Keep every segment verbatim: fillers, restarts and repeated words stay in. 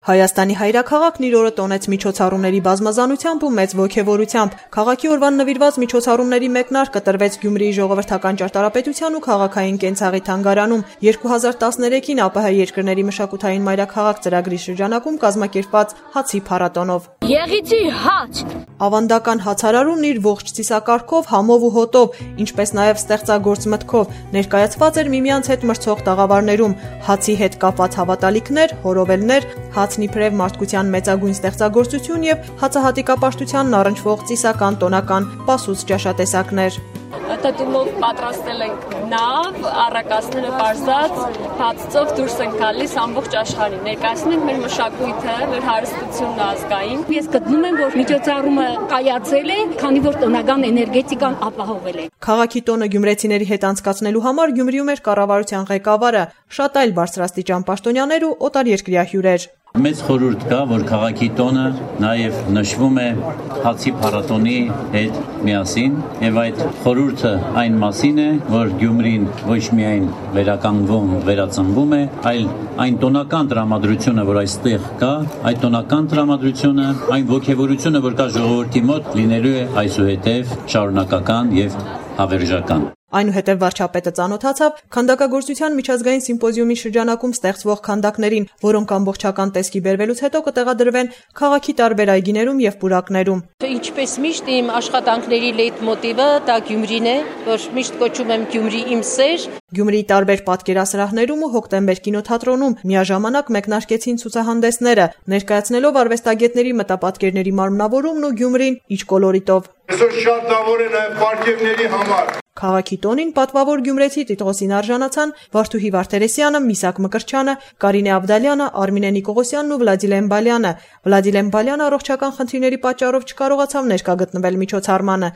Հայաստանի հայրաքաղաքն իր օրը տոնեց միջոցառումների բազմազանությամբ ու մեծ ոգևորությամբ։ Քաղաքի օրվան նվիրված միջոցառումների մեկնարկը տրվեց Գյումրիի ժողովրդական ճարտարապետության ու քաղաքային կենցաղի թանգարանում։ երկու հազար տասներեքին ԱՊՀ երկրների մշակութային մայրաքաղաք ծրագրի շրջանակում կազմակերպված հացի փառատոնով։ Եղիցի հաց։ Ավանդական հացարարումն իր ողջ ծիսակարգով, համով ու հոտով, ինչպես նաև ստեղծագործ մտքով ներկայացված էր միմյանց հետ մրցող տաղավարներում, հացի հետ կապված հավատալիքներ, հորովելներ, հացն իբրև մարդկության մեծագույն ստեղծագործություն եւ հացահատիկապաշտությանն առնչվող ծիսական տոնական պասուց ճաշատեսակներ։ Տտումով պատրաստել ենք նավ, առակասները պարզած, հացծով դուրս ենք գալիս ամբողջ աշխարհին, ներկայացնում ենք մեր մշակույթը, մեր հարստությունն ազգային։ Ես գտնում եմ, որ միջոցառումը կայացել է, քանի որ տոնական էներգետիկան ապահովել է։ Քաղաքի տոնը գյումրեցիների հետ անցկացնելու համար Գյումրիում էր կառավարության ղեկավարը, շատ այլ բարձրաստիճան պաշտոնյաներ ու օտարերկրյա հյուրեր։ Մեծ խորհուրդ կա, որ քաղաքի տոնը նաև նշվում է հացի փառատոնի հետ միասին եւ այդ խորհուրդը այն մասին է, որ Գյումրին ոչ միայն վերականգնվում, վերածնվում է, այլ այն տոնական տրամադրությունը, որ այստեղ կա, այդ տոնական տրամադրությունը, այն ոգևորությունը, որ կա ժողովրդի մոտ, լինելու է այսուհետև շարունակական եւ հավերժական։ Այնուհետև վարչապետը ծանոթացավ քանդակագործության միջազգային սիմպոզիումի շրջանակում ստեղծվող քանդակներին, որոնք ամբողջական տեսքի բերվելուց հետո կտեղադրվեն քաղաքի տարբեր այգիներում եւ պուրակներում։ Ինչպես միշտ իմ աշխատանքների լեյտմոտիվը դա Գյումրին է, որ միշտ կոչում եմ Գյումրի իմ սեր։ Գյումրիի տարբեր պատկերասրահներում ու Հոկտեմբեր կինոթատրոնում միաժամանակ մեկնարկեցին ցուցահանդեսները, ներկայացնելով արվեստագետների մտապատկերների մարմնավորումն ու Գյումրին իր կոլորիտով։ Այսօր շատ դավոր է նաև պարգևների համար։ Քաղաքի տոնին պատվավոր գյումրեցի տիտղոսին արժանացան Վարդուհի Վարդերեսյանը, Միսակ Մկրտչյանը, Կարինե Աբդալյանը, Արմինե Նիկողոսյանն ու Վլադիլեն Բալյանը։ Վլադիլեն Բալյանը առողջական խնդիրների պատճառով չկարողացավ ներկա գտնվել միջոցառմանը։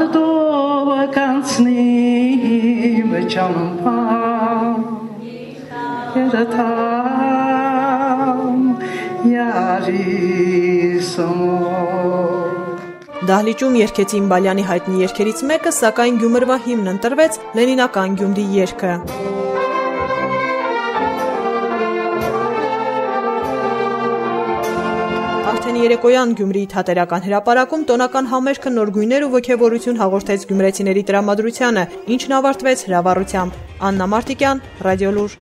Ադդովը կանցնի վճամփա երթամ յարիսոմ Դահլիճում երգեցին Բալյանի հայտնի երգերից մեկը, սակայն Գյումրվա հիմն ընտրվեց Լենինական Գյումրի երգը։ Արդեն երեկոյան Գյումրիի թատերական հրապարակում տոնական համերգը նոր գույներ ու ոգևորություն հաղորդեց գյումրեցիների տրամադրությանը, ինչն ավարտվեց հրավառությամբ։ Աննա Մարտիկյան, Ռադիոլուր։